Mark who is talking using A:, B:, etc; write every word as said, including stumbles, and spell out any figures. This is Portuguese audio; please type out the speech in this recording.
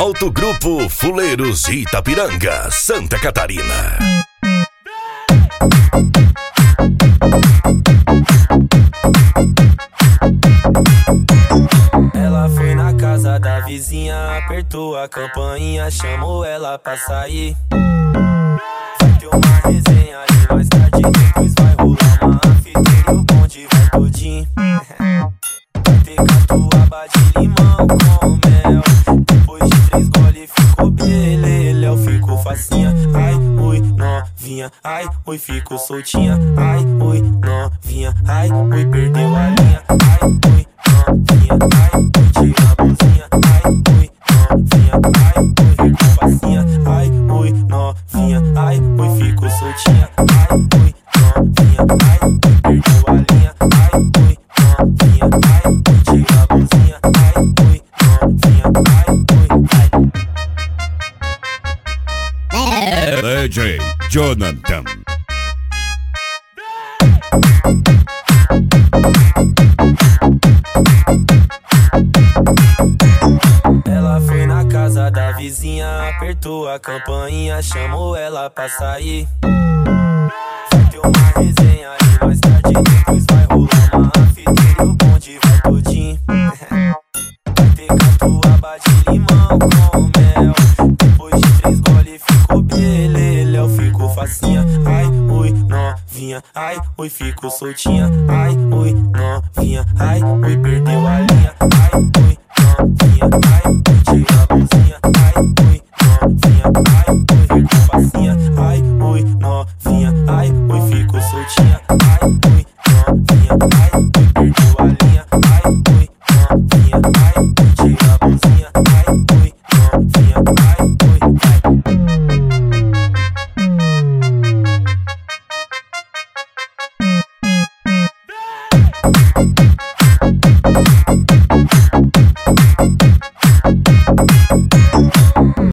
A: Autogrupo Fuleiros Itapiranga, Santa Catarina.
B: Ela foi na casa da vizinha, apertou a campainha, chamou ela pra sair. Vai ter uma resenha ali mais tarde, depois vai rolar uma fita e o bonde vai todinho. Vai ter catuaba de limão com mel. Depois de três gole ficou beleléu, ficou facinha. Ai, ui, novinha, ai, ui, ficou soltinha. Ai, ui, novinha, ai, ui, perdeu a linha. Ai, ui, novinha, ai, ui, tira a blusinha. Ai, ui, novinha, ai, ui, ficou facinha. Ai, ui, novinha, ai, ui, ficou soltinha. Ai, ui, novinha, ai, ui, perdeu a linha. Ai, ui, novinha, ai, ui, tira a blusinha. Ai, ui, novinha, ai, ui, ai.
A: D J Jonathan.
B: Ela foi na casa da vizinha, apertou a campainha, chamou ela pra sair. Vai ter uma resenha ali mais tarde, depois vai rolar uma fita e o bonde vai todinho. Vai ter catuaba de limão com mel. Depois de três gole ficou beleléu, ficou facinha. Ai, ui, novinha, ai, ui, ficou soltinha. Ai, ui, novinha, ai, ui, perdeu a linha. Ai, ui, novinha, ai, ui, tira a blusinha. Ai, ui, novinha, ai, ui, ficou facinha. Ai, ui, novinha, ai, ui, ficou soltinha. Ai, ui, novinha, ai, ui, perdeu a linha. Ai, ui, novinha, ai, ui, tira a blusinha. Ai, ui, novinha, ai, ui, ai.